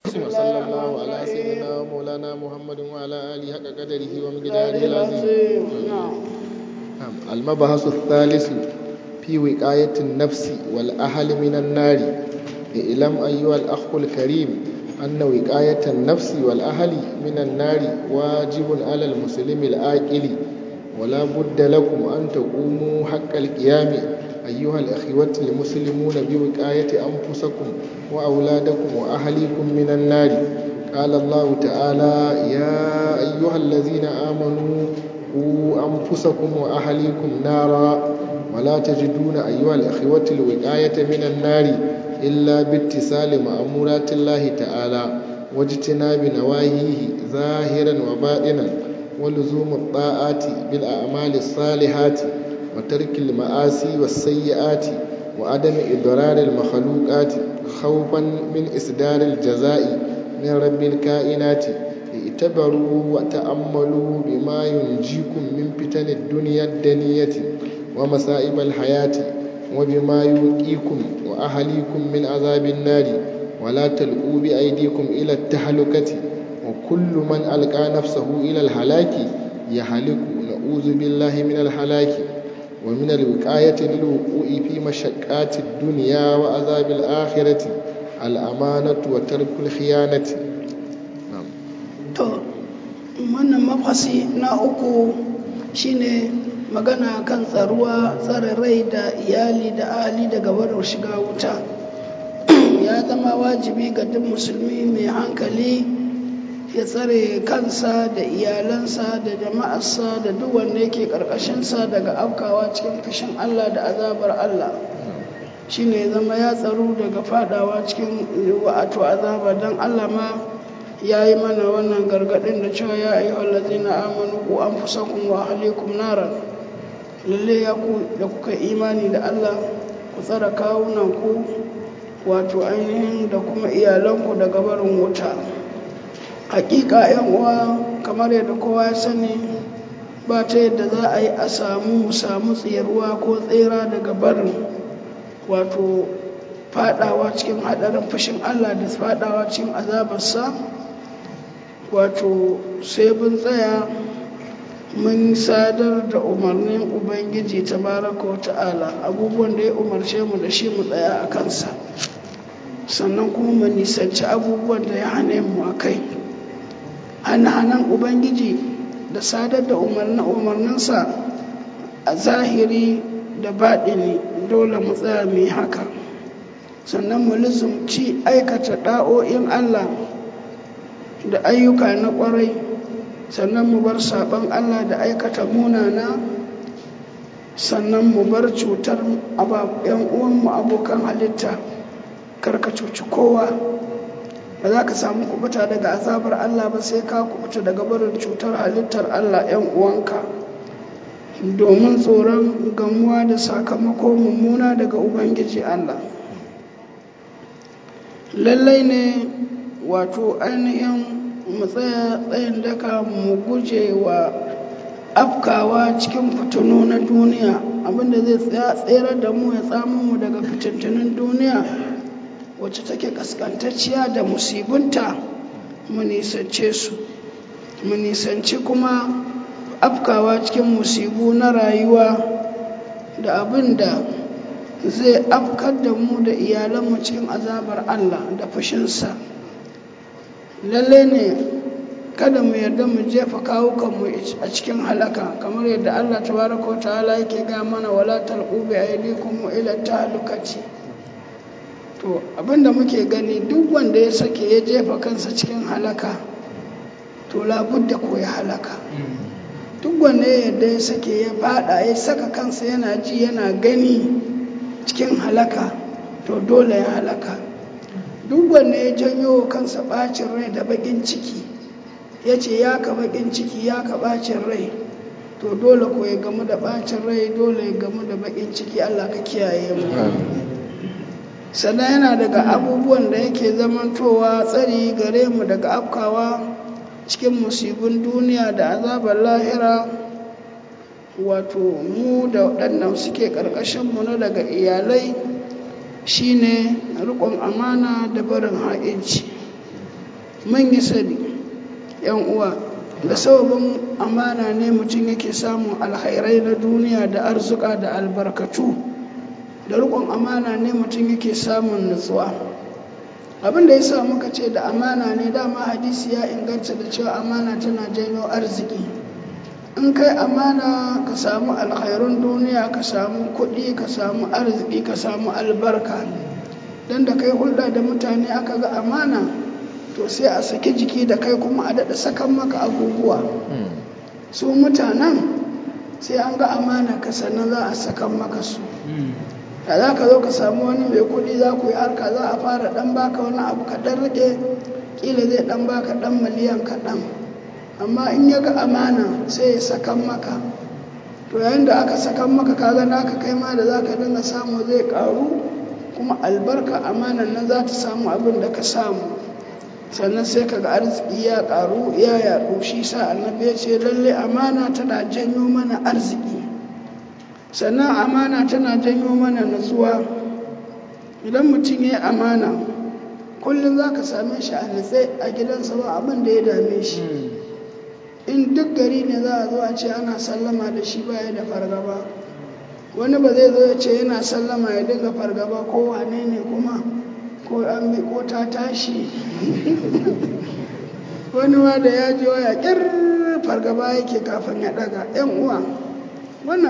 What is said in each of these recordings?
وصلى الله على سيدنا ومولانا محمد وعلى آله حق قدره ومقداره العظيم. المبحث الثالث في وقاية النفس والأهل من النار. اعلم أيها الأخ الكريم أن وقاية النفس والأهل من النار واجب على المسلم العاقل، ولا بد لكم أن تقوموا حق القيام أيها الأخوة المسلمون بوقاية أنفسكم وأولادكم وأهليكم من النار. قال الله تعالى: يا أيها الذين آمنوا قوا أنفسكم وأهليكم نارا. ولا تجدون أيها الأخوة الوقاية من النار إلا باتسال مأمورات الله تعالى واجتناب نواهيه ظاهرا وباطنا، ولزوم الطاعات بالأعمال الصالحات، وترك المآسي والسيئات، وعدم إضرار المخلوقات خوفا من إصدار الجزاء من رب الكائنات. اعتبروا وتأملوا بما ينجيكم من فتن الدنيا الدنية ومصائب الحياة، وبما يوقيكم وأهليكم من عذاب النار. ولا تلقوا بأيديكم إلى التهلكة، وكل من ألقى نفسه إلى الهلاك يهلك، نعوذ بالله من الهلاك. ومن الوقاية للوقوع في مشقات الدنيا وعذاب الآخرة الأمانة وترك الخيانة. wannan mafasi na uku shine magana kan tsare rai da iyali da ahali daga barin shiga wuta. Ya zama wajibi ga duk musulmi mai hankali ya tsare kansa da iyalansa da jama'arsa da duk wanda yake ƙarƙashinsa daga afkawa cikin fushin Allah da azabar Allah. Shine ya zama ya tsaro daga fadawa cikin wato azaba, don Allah ma ya yi mana wannan gargaɗin da cewa ya ayyuhal ladzina amanu qu anfusakum wa ahlikum naran. Lalle ya ku da kuka imani da Allah, ku tsara kawunan ku wato ainihin da kuma iyalanku daga barin wuta. Hakika yan uwa, kamar yadda kowa ya sani, ba ta yadda za a yi a samu tsayarwa ko tsira daga barin wato fadawa cikin hadarin fushin Allah da fadawa cikin azabarsa, wato sai mun tsaya mun sadar da umarnin Ubangiji tabaraka wa ta'ala, abubuwan da ya umarce mu da shi mu tsaya a kansa, sannan kuma mu nisanci abubuwan da ya hane mu a kai. Hana-hanan Ubangiji da sadar da umarninsa a zahiri da baɗini dole mu tsaya mu yi haka, sannan mu lizumci aikata ɗa'o'in Allah da ayyuka na ƙwarai, sannan mu bar saɓon Allah da aikata munana, sannan mu bar cutar ‘yan uwanmu abokan halitta. Karka cuci kowa, ba za ka samu kubuta daga azabar Allah ba sai ka kubuta daga barin cutar halittar Allah ‘yan uwanka, domin tsoron gamuwa da sakamako mummuna daga Ubangiji Allah. Lallai ne wato ainihin mu tsaya tsayin daka mu guje wa afkawa cikin fitinu na duniya, abinda zai tsere da mu ya tsamo mu daga fitintunin duniya wacce take kaskantacciya da musibunta. Mu nisance su, mu nisanci kuma afkawa cikin musibu na rayuwa da abinda zai afkar da mu da iyalanmu cikin azabar Allah da fushinsa. Lalle ne kada mu yarda mu jefa kawukanmu a cikin halaka, kamar yadda Allah tabaraka wa ta'ala yake ga mana: wala talqu bi aydikum ila tahlukati. To abinda muke gani, duk wanda ya sake ya jefa kansa cikin halaka to labudda ko ya halaka. Duk wanda ya yarda ya sake ya fada ya saka kansa yana ji yana gani cikin halaka to dole ya halaka. Duk wanda ya janyo kansa bacin rai da bakin ciki, ya ce ya ka bakin ciki ya ka bacin rai, to dole ko ya gamu da bacin rai, dole ya gamu da bakin ciki. Allah ka kiyaye mu. Sannan yana daga abubuwan da yake zamantowa tsari gare mu daga afkawa cikin musibin duniya da azabar lahira, wato mu da waɗannan suke ƙarƙashinmu na daga iyalai, shine riƙon amana da barin ha'inci. man yi sani yan uwa da sababin amana ne mutum yake samun alkhairai na duniya da arzuka da albarkatu da riƙon amana ne mutum yake samun nutsuwa. Abin da ya sa muka ce da amana ne, dama hadisi ya inganta da cewa amana tana janyo arziki. In kai amana ka samu alkhairun duniya, ka samu kuɗi, ka samu arziki, ka samu albarka. Dan da kai hulɗa da mutane aka ga amana, to sai a saki jiki da kai kuma a daɗa sakan maka abubuwa. Su mutanen sai an ga amana ka sannan za a sakan maka su. Da za ka zo ka samu wani mai kuɗi za ku yi harka, za a fara ɗan baka wani abu kaɗan rike, ƙila zai ɗan baka ɗan miliyan kaɗan. Amma in ya ga amana sai ya sakan maka. To yayin da aka sakan maka kaga naka kai ma da za ka dinga samu zai ƙaru, kuma albarka amanan nan za ta samu abin da ka samu. Sannan sai ka ga arziki ya ƙaru ya yaɗu. Shi sa annabi ya ce lalle amana tana janyo mana arziki. Sannan amana tana janyo mana nutsuwa. Idan mutum ya yi amana, kullum za ka same shi a nutse a gidansa ba abin da ya dame shi. In duk gari ne za a zo a ce ana sallama da shi baya da fargaba. Wani ba zai zo ya ce yana sallama ya dinga fargaba ko wane ne kuma ko an bi ko ta tashi. Wani ma da ya ji waya ƙir fargaba yake kafin ya ɗaga. ‘Yan uwa, wannan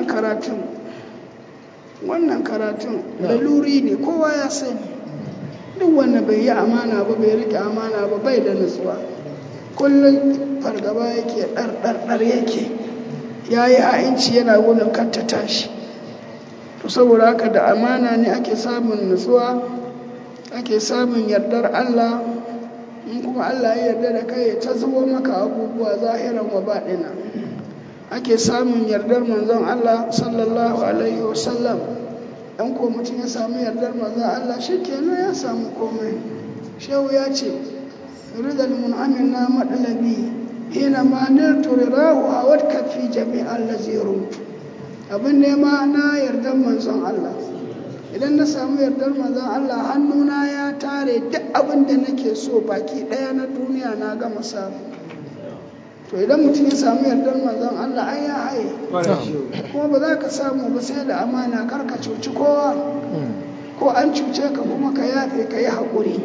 karatun laluri ne, kowa ya sani. Duk wanda bai yi amana ba, bai riƙe amana ba, bai da nutsuwa. Kullum fargaba yake, ɗar yake, ya yi ha'inci yana gudun kar ta tashi. To saboda haka da amana ne ake samun nutsuwa, ake samun yardar Allah. In kuma Allah ya yarda da kai ta zubo maka abubuwa zahiran wa baɗina. Ake samun yardar manzon Allah sallallahu alaihi wasallam. Dan ko mutum ya samu yardar manzon Allah shikenan ya samu komai. Shehu ya ce ridal mun'amin na madalabi hina ma nirtu ridahu awad kafi jami'al ladzi rumtu. Abin nema na yardar manzon Allah. Idan na samu yardar manzon Allah, hannuna ya tare duk abin da nake so baki ɗaya na duniya na gama samu. To idan mutum ya samu yardar manzon Allah ai ya haye. Kuma ba za ka samu ba sai da amana, kar ka cuci kowa. Ko an cuce ka kuma ka yafe, ka yi haƙuri.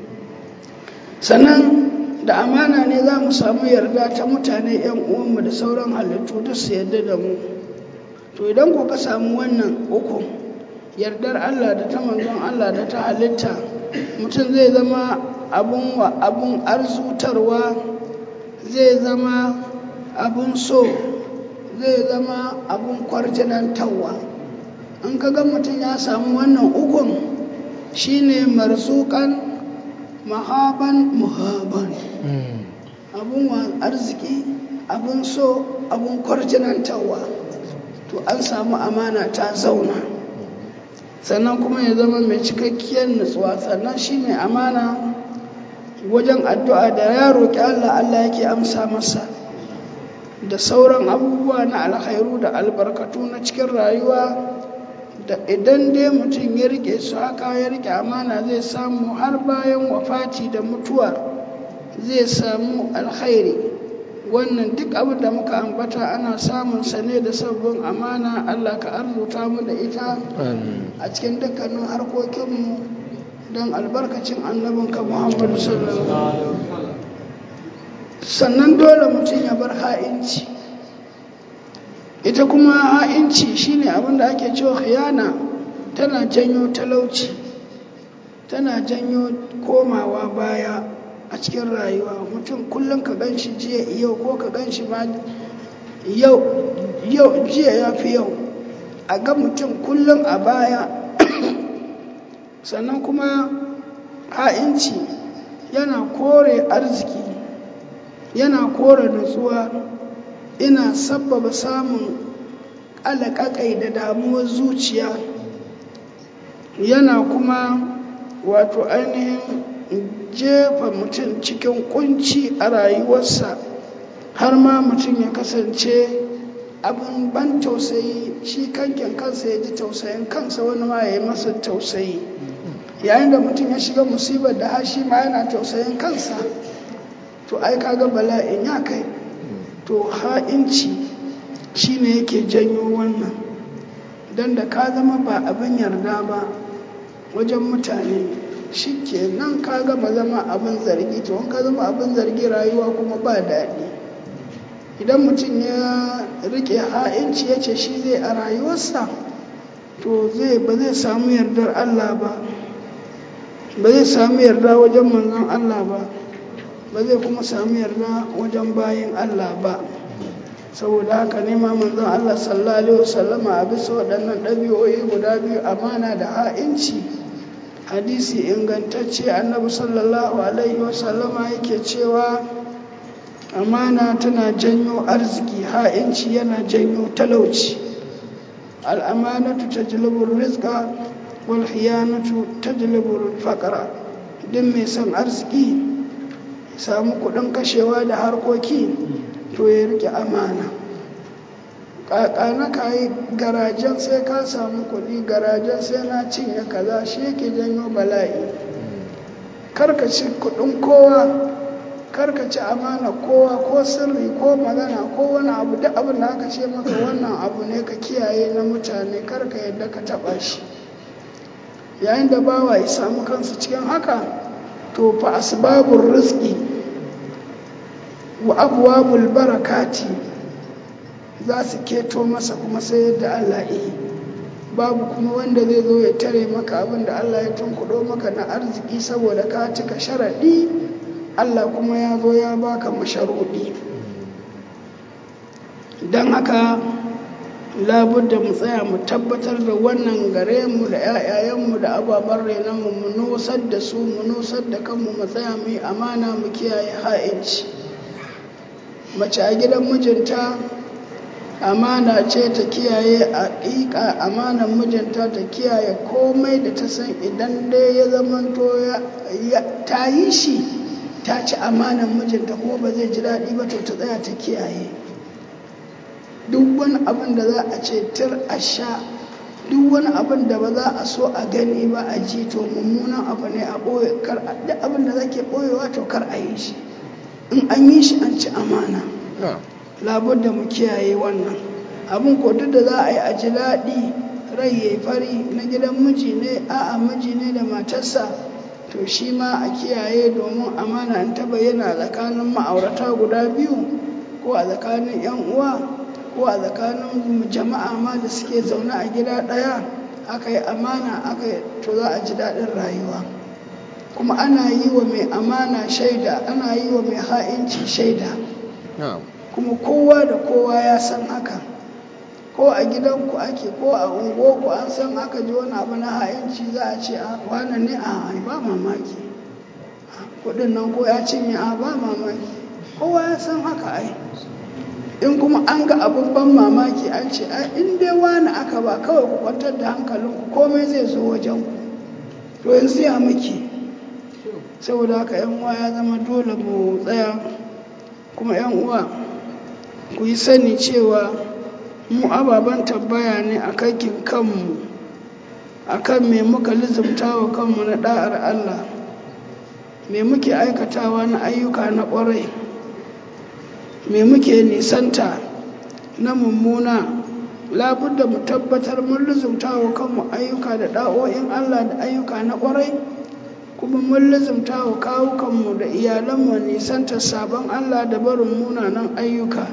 Sannan da amana ne za mu samu yarda ta mutane 'yan uwanmu da sauran halittu duk su yarda da mu. To idan ko ka samu wannan uku, yardar Allah da ta manzon Allah da ta halitta, mutum zai zama abun arzutarwa, zai zama abun so, zai zama abun kwarjinantarwa. In ka ga mutum ya samu wannan ukun, shine marzuƙan mahaban muhaban. Abun arziki, abun so, abun kwarjinantarwa. To an samu amana ta zauna. Sannan kuma ya zama mai cikakkiyar nutsuwa. Sannan shi mai amana wajen addu'a da ya roƙi Allah, Allah yake amsa masa. Da sauran abubuwa na alkhairu da albarkatu na cikin rayuwa, da idan dai mutum ya rike su haka, ya rike amana, zai samu har bayan wafati da mutuwa zai samu alkhairi. Wannan duk abin da muka ambata ana samun sa ne da sabbin amana. Allah ka arzuta mu da ita a cikin dukkanin harkokinmu don albarkacin annabinka Muhammadu sallallahu alaihi wasallam. Sannan dole mutum ya bar ha'inci. Ita kuma ha'inci shine abin da ake cewa khiyana. Tana janyo talauci, tana janyo komawa baya a cikin rayuwa. Mutum kullum ka gan shi jiya yau, ko ka gan shi ma yau jiya ya fi yau. A ga mutum kullum a baya. Sannan kuma ha'inci yana kore arziki, yana kore nutsuwa, ina sabbaba samun alaƙaƙai da damuwar zuciya, yana kuma wato ainihin jefa mutum cikin kunci a rayuwarsa, har ma mutum ya kasance abin ban tausayi. Shi kankin kansa ya ji tausayin kansa, wani ma ya yi masa tausayi. Yayin da mutum ya shiga musibar da hashi ma yana tausayin kansa, to ai kaga bala'in ya kai. To ha'inci shine yake janyo wannan, don da ka zama ba abin yarda ba wajen mutane shi kenan ka gama zama abin zargi. To in ka zama abin zargi rayuwa kuma ba daɗi. Idan mutum ya rike ha'inci ya ce shi zai a rayuwarsa, to ba zai samu yardar Allah ba zai samu yarda wajen manzon Allah ba zai kuma samu yarda wajen bayin Allah ba. Saboda haka ne ma manzon Allah sallallahu alaihi wasallama a bisa waɗannan ɗabi'o'i guda biyu, amana da ha'inci, hadisi ingantacce annabi sallallahu alaihi wasallama yake cewa amana tana janyo arziki, ha'inci yana janyo talauci. Al'amanatu tajlibu rizqa wal khiyanatu tajlibu faqra. Duk mai son arziki samu kuɗin kashewa da harkoki to ya rike amana. Ƙaƙana ka yi garajen sai ka samu kuɗi, garajen sai na cinye kaza, shi yake janyo bala'i. Karka ci kuɗin kowa, karka ci amana kowa, ko sirri ko magana ko wani abu, duk abin da aka ce maka wannan abu ne ka kiyaye na mutane, karka yadda ka taɓa shi. Yayin da bawa ya samu kansa cikin haka, to fa asbabur rizqi wa abwabul barakati za su keto masa kuma sai yadda Allah yi. Babu kuma wanda zai zo ya tare maka abin da Allah ya tunkuɗo maka na arziki, saboda ka cika sharaɗi, Allah kuma ya zo ya baka masharuɗi. Don haka labudda mu tsaya mu tabbatar da wannan gare mu da 'ya'yayenmu da ababen renonmu, mu nusar da su, mu nusar da kanmu, mu tsaya mu yi amana, mu kiyaye ha'inci. Mace a gidan mijinta amana ce ta kiyaye haƙiƙa amanan mijinta, ta kiyaye komai da ta san idan dai ya zamanto ta yi shi, ta ci amanan mijinta kuma ba zai ji daɗi ba, to ta tsaya ta kiyaye. Duk wani abin da za a ce tir a sha, duk wani abin da ba za a so a gani ba a ji, to mummunan abu ne a ɓoye. Duk abin da zake ɓoyewa to kar a yi shi. In an yi shi an ci amana. Labudda mu kiyaye wannan abin. Ko duk da za a yi a ji daɗi, rai yayi fari, na gidan miji ne, a'a miji ne da matarsa, to shi ma a kiyaye, domin amana in ta bayyana tsakanin ma'aurata guda biyu, ko a tsakanin 'yan uwa, ko a tsakanin jama'a ma da suke zaune a gida ɗaya, aka yi amana to za a ji daɗin rayuwa. Kuma ana yi wa mai amana shaida, ana yi wa mai ha'inci shaida. Kuma kowa da kowa ya san haka, ko a gidanku ake, ko a unguwarku an san aka ji wani abu na ha'inci, za a ce a wane ne, a ba mamaki kudin nan ko ya cinye, a ba mamaki, kowa ya san haka ai. In kuma an ga abin ban mamaki an ce ai in dai wani aka ba, kawai ku kwantar da hankalinku, komai zai zo wajen ku. To yanzu ya muke. Saboda haka 'yan uwa ya zama dole mu tsaya. Kuma 'yan uwa ku yi sani cewa mu ababen tabbaya ne a kakin kanmu, akan me muka lizumta wa kanmu na da'ar Allah, me muke aikatawa na ayyuka na ƙwarai, me muke nisanta na mummuna. Labudda mu tabbatar mun lizumta wa kanmu ayyuka da da'o'in Allah da ayyuka na ƙwarai, kuma mun lizumta wa kawukanmu da iyalanmu nisanta sabon Allah da barin munanan ayyuka,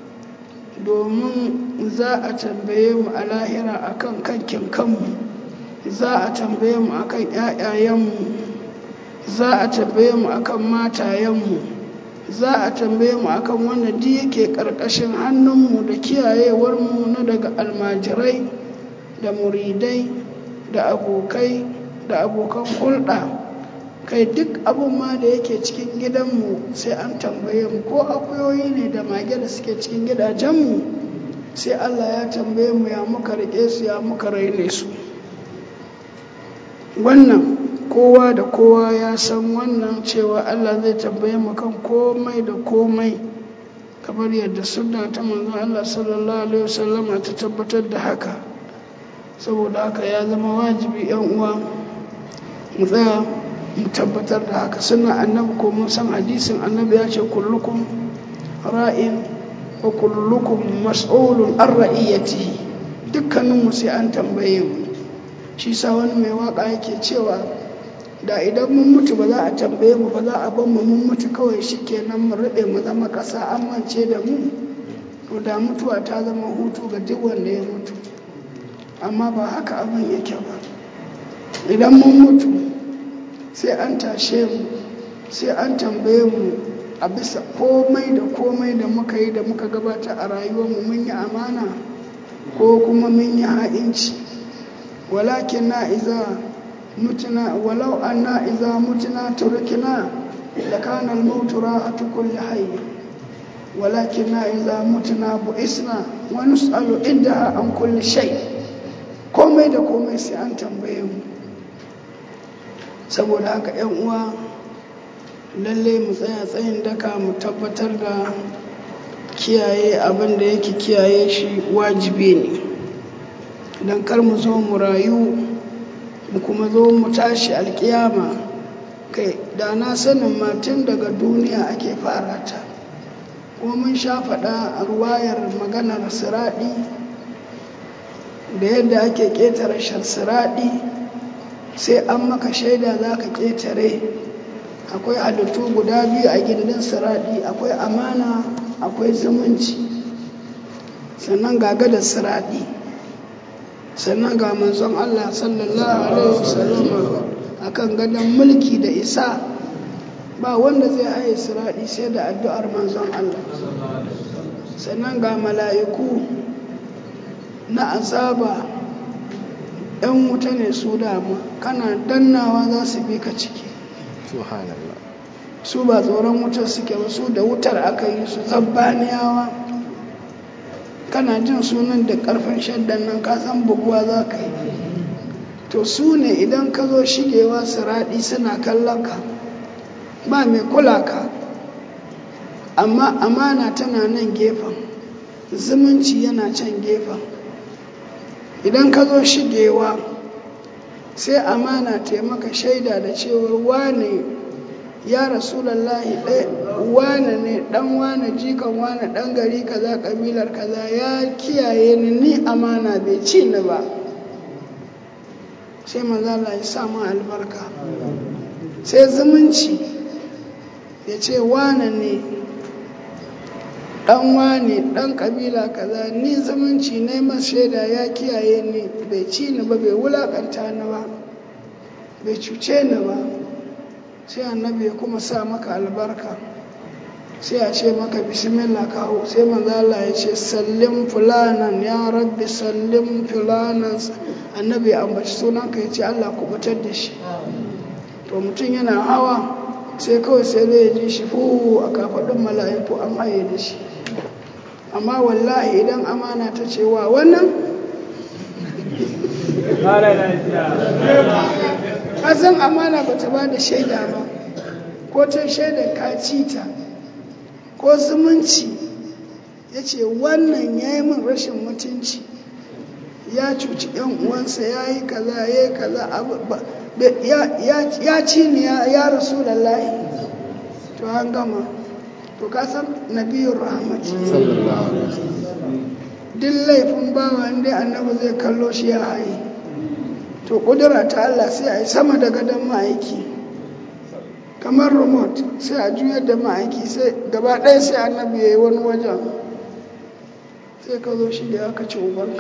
domin za a tambaye mu a lahira akan kankin kanmu, za a tambaye mu akan 'ya'yayenmu, za a tambaye mu akan matayenmu, za a tambaye mu akan wanda duk yake ƙarƙashin hannunmu da kiyayewarmu na daga almajirai da muridai da abokai da abokan hulɗa. Kai duk abin ma da yake cikin gidanmu sai an tambaye mu, ko akuyoyi ne da mage da suke cikin gidajenmu, sai Allah ya tambaye mu ya muka rike su, ya muka raine su. Wannan kowa da kowa ya san wannan, cewa Allah zai tambaye mu kan komai da komai, kamar yadda sunna ta manzon Allah sallallahu alaihi wasallama ta tabbatar da haka. Saboda haka ya zama wajibi 'yan uwa mu tsaya mu tabbatar da haka. Sunna annabi ko mun san hadisin annabi ya ce kullukum ra'in wa kullukum mas'ulun an ra'iyatihi, dukkaninmu sai an tambaye mu. Shi sa wani mai waka yake cewa da idan mun mutu ba za a tambaye mu ba, za a bar mu mun mutu kawai shikenan mu rube mu zama ƙasa an mance da mu, to da mutuwa ta zama hutu ga duk wanda ya mutu. Amma ba haka abin yake ba. Idan mun mutu sai an tashe mu, sai an tambaye mu a bisa komai da muka yi da muka gabata a rayuwarmu, mun yi amana ko kuma mun yi ha'inci. walakin na iza mutuna walau anna iza mutuna turkina da kana al-maut rahatu kulli hayy, walakin na iza mutuna bu'isna wa nus'alu indaha an kulli shay. Komai da komai sai an tambaye mu. Saboda haka ‘yan uwa, lalle mu tsaya tsayin daka mu tabbatar da kiyaye abin da yake kiyaye shi wajibi ne, don kar mu zo mu rayu mu kuma zo mu tashi alkiyama. Kai da na sanin matan daga duniya ake fara ta, kuma mun sha faɗa a ruwayar maganar siraɗi da yadda ake ƙetare siraɗi. Sai an maka shaida za ka ƙetare. Akwai halittu guda biyu a gindin siraɗi, akwai amana akwai zumunci, sannan ga gadar siraɗi, sannan ga manzon Allah sallallahu alaihi wasallam akan gadon mulki da isa. Ba wanda zai haye siraɗi sai da addu'ar manzon Allah. Sannan ga mala'iku na azaba, ‘yan wuta ne su dama, kana dannawa za su bi ka ciki. Subhanallah. Su ba tsoron wutar suke ba, su da wutar aka yi su, zabbaniyawa. Kana jin sunan da ƙarfin shaddan nan ka san buguwa za ka yi. To su ne idan ka zo shigewa siraɗi suna kallon ka, ba mai kula ka. Amma amana tana nan gefen, zumunci yana can gefen. Idan ka zo shigewa sai amana taimaka shaida da cewar wane ya rasulallahi, wane ne dan wane jikan wane dan gari kaza kabilar kaza ya kiyaye ni amana bai ci ni ba. Sai manzo Allah ya sa mu albarka. Sai zumunci ya ce wane ne dan wane dan kabila kaza, ni zumunci ne masa shaida ya kiyaye ni bai ci ni ba, bai wulakanta ni ba, bai cuce ni ba. Sai annabi ya kuma sa maka albarka, sai a ce maka bismillah kawo. Sai manzo Allah ya ce sallim fulanan ya rabbi sallim fulanan. Annabi ya ambaci sunanka ya ce Allah kubutar da shi. To mutum yana hawa sai kawai sai zai ji shi fu a kafaɗin mala'iku an haye da shi. Amma wallahi idan amana ta ce wa wannan ƙasan amana ba ta ba da shaida ba, ko ta shaidar ka cita, ko zumunci ya ce wannan ya yi min rashin mutunci, ya cuci ‘yan uwansa, ya yi kaza ya yi kaza, ya ci ni ya rasulallahi, to an gama. To ka san nabiyur rahmati duk laifin bawa inda annabi zai kallo shi ya haye. To kudura ta Allah sai a yi sama da gadon ma'aiki kamar remote, sai a juyar da ma'aiki, sai gaba ɗaya sai annabi ya yi wani wajen, sai ka zo shi da aka ci ubanka.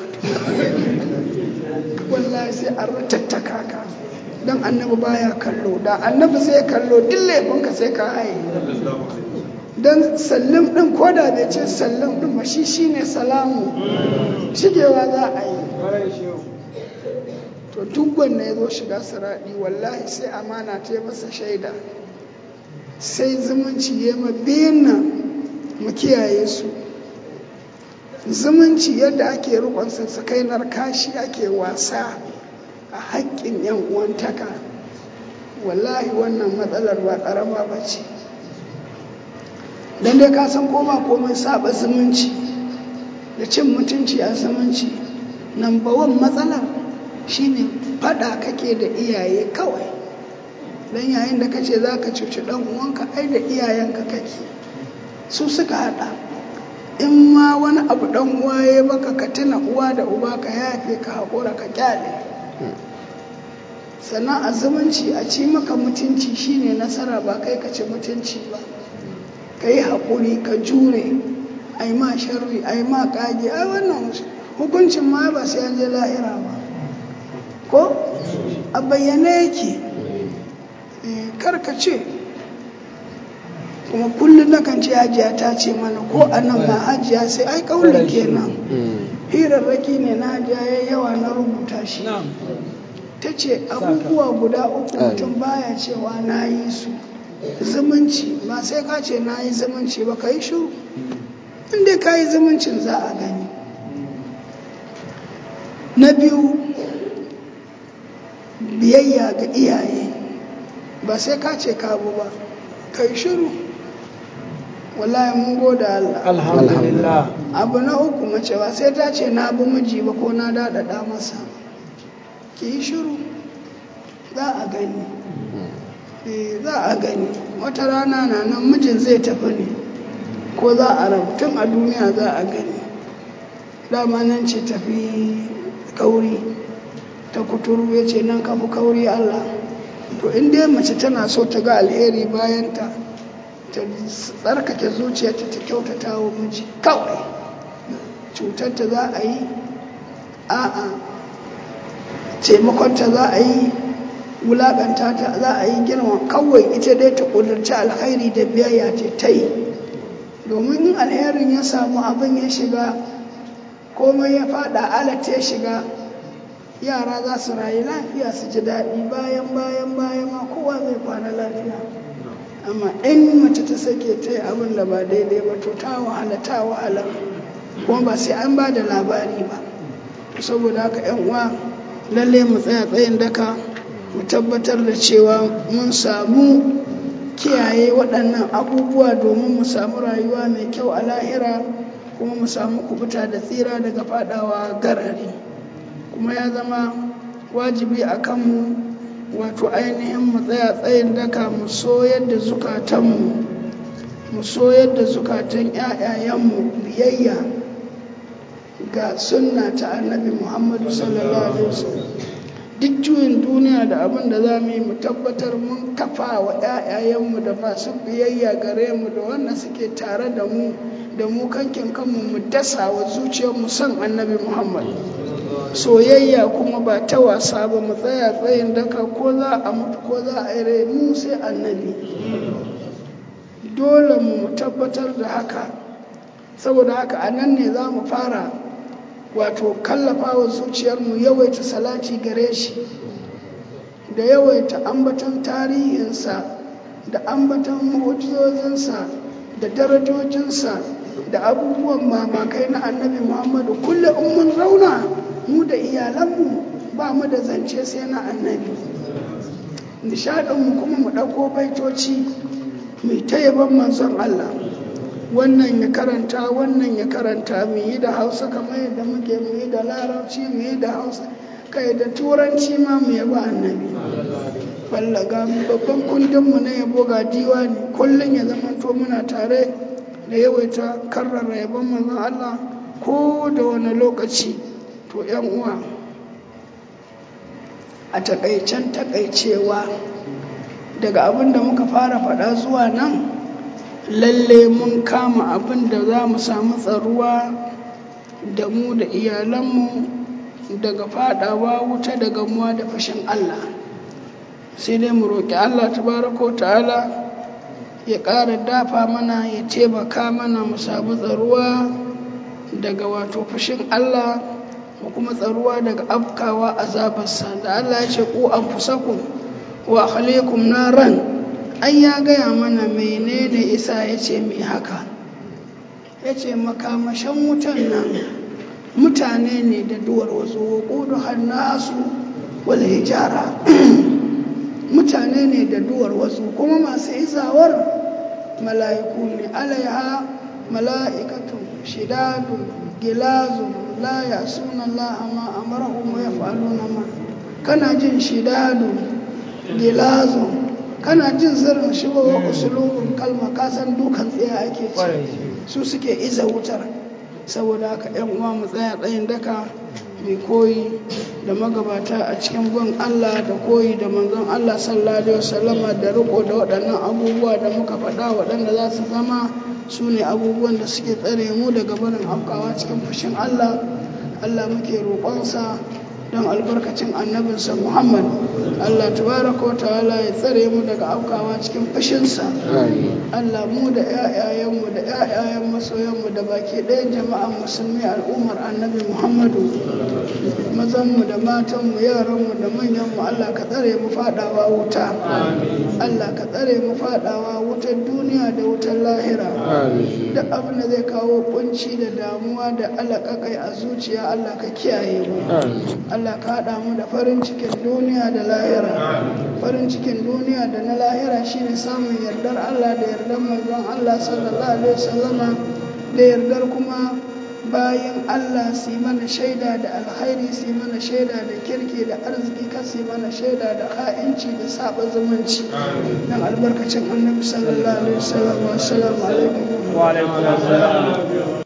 Wallahi sai an ratattaka ka, don annabi baya kallo. Da annabi zai kallo duk laifinka sai ka haye. Don sallim ɗin ko da bai ce sallim ɗin ba, shi ne salamu, shigewa za a yi. To duk wanda ya zo shiga siraɗi wallahi sai amana ta yi masa shaida, sai zumunci ya ma biyun nan mu kiyaye su. Zumunci yadda ake rikonsa sakainar kashi ake wasa a haƙƙin ‘yan uwantaka, wallahi wannan matsalar ba ƙarama ba ce. Don dai ka san ko ba komai saba zumunci da cin mutunci a zumunci, number one matsalar shine fada kake da iyaye kawai. don yayin da kace za ka cuci ɗan uwanka ai da iyayenka kake su suka haɗa. In ma wani abu ɗan uwa ya maka ka tuna uwa da uba ka yafe ka haƙura ka kyale. Sannan a zumunci a ci maka mutunci shine nasara ba kai ka ci mutunci ba. Ka yi haƙuri ka jure ai ma sharri ai ma ƙage ai wannan hukuncin ma ba sai an je lahira ba ko a bayyane yake. Karkace kuma kullum na kan ce hajiya ta ce mana ko a nan ma hajiya sai ai kauli kenan hirarraki ne na hajiya ya yawa na rubuta shi. Ta ce abubuwa guda uku mutum baya cewa na yi su. Zumunci ba sai ka ce na yi zumunci ba ka yi shiru inda ka yi zumuncin za a gani. Na biyu biyayya ga iyaye ba sai ka ce ka bu ba ka yi shiru wallahi mun goda Allah alhamdulillah. abu na uku mace ba sai ta ce na bi miji ba ko na daɗaɗa masa ki yi shiru za a gani. Za a gani wata rana na nan mijin zai tafi ne ko za a rabu tun a duniya za a gani. Dama nan ce tafi kauri ta kuturu ya ce nan kafi kauri Allah. To in dai mace tana so ta ga alheri bayan ta tsarkake zuciyarta ta kyautata wa miji kawai. Cutarta za a yi a'a taimakonta za a yi wulaƙanta ta za a yi girma kawai ita dai ta ƙudurci alkhairi da biyayya ce ta yi. Domin in alherin ya samu abin ya shiga komai ya faɗa alata ya shiga yara za su rayu lafiya su ji daɗi bayan ma kowa zai kwana lafiya. Amma in mace ta sake ta yi abin da ba daidai ba to ta wahala kuma ba sai an ba da labari ba. Saboda haka 'yan uwa lalle mu tsaya tsayin daka mu tabbatar da cewa mun samu kiyaye waɗannan abubuwa domin mu samu rayuwa mai kyau a lahira kuma mu samu kubuta da tsira daga fadawa garari. Kuma ya zama wajibi a kanmu wato ainihin mu tsaya tsayin daka mu soyar da zukatanmu mu soyar da zukatan 'ya'yayenmu biyayya ga sunna ta annabi Muhammadu sallallahu alaihi wasallam. Duk juyin duniya da abin da za mu yi mu tabbatar mun kafa wa 'ya'yayenmu da masu biyayya gare mu da wanda suke tare da mu kankin kanmu mu dasa wa zuciyarmu son annabi Muhammad. Soyayya kuma ba ta wasa ba mu tsaya tsayin daka ko za a mutu ko za a yi rai mu sai annabi. Dole mu tabbatar da haka saboda haka a nan ne za mu fara wato kallafa wa zuciyarmu yawaita salati gare shi da yawaita ambaton tarihinsa da ambaton mu'ujizozinsa da darajojinsa da abubuwan mamakai na annabi Muhammadu. Kullum in mun zauna mu da iyalanmu ba mu da zance sai na annabi. Nishadinmu kuma mu ɗauko baitoci mai ta yaban manzon Allah. Wannan ya karanta wannan ya karanta mu yi da Hausa kamar yadda muke mu yi da Larabci mu yi da Hausa kai da Turanci ma mu yaba annabi. Ballaga babban kundinmu na yabo ga diwani kullum ya zamanto muna tare da yawaita karrara yabon manzon Allah ko da wani lokaci. To 'yan uwa a takaicen takaicewa daga abin da muka fara faɗa zuwa nan lalle mun kama abin da za mu samu tsaruwa da mu da iyalanmu daga fadawa wuta da gamuwa da fashin Allah. Sai dai mu roƙi Allah tabaraka ta'ala ya ƙara dafa mana ya taimaka mana mu samu tsaruwa daga wato fashin Allah mu kuma tsaruwa daga afkawa azabarsa. Da Allah ya ce ku anfusakum wa akhlikum naran ai ya gaya mana menene isa ya ce mai haka. Ya ce makamashin wutan nan mutane ne da duwar wasu waƙudu hannasu wal hijara mutane ne da duwar wasu kuma masu izawar mala'iku ne alaiha mala'ikatun shidadun gilazun la yasuna Allah ma amarahum wa yaf'aluna ma. Kana jin shidadun gilazun kana jin sirrin shigowa usulubin kalma kasan dukan tsaya ake ci su suke iza wutar. Saboda haka yan uwa mu tsaya tsayin daka mai koyi da magabata a cikin bin Allah da koyi da manzon Allah sallallahu alaihi wasallama da riko da waɗannan abubuwa da muka faɗa waɗanda za su zama su ne abubuwan da suke tsare mu daga barin afkawa cikin fushin Allah. Allah muke roƙonsa don albarkacin annabinsa Muhammad. Allah tabaraka wa ta'ala ya tsare mu daga afkawa cikin fushinsa. Allah mu da ƴaƴayenmu da ƴaƴayen masoyanmu da baki ɗayan jama'an musulmi al'ummar annabi Muhammadu, mazanmu da matanmu, yaranmu da manyanmu, Allah ka tsare mu faɗawa wuta. Allah ka tsare mu faɗawa wutar duniya da wutar lahira. Duk abin da zai kawo kunci da damuwa da alaƙaƙai a zuciya Allah ka kiyaye mu. Allah ka haɗa mu da farin cikin duniya da lahira. Farin cikin duniya da na lahira shine samun yardar Allah da yardar manzon Allah sallallahu alaihi wasallama, da yardar kuma bayan Allah su yi mana shaida da alkhairi, su yi mana shaida da kirki da arziki, kan su yi mana shaida da ha'inci da saba zumunci. Dan albarkacin annabi sallallahu alaihi wasallam. Assalamu alaikum. Wa alaikum assalam.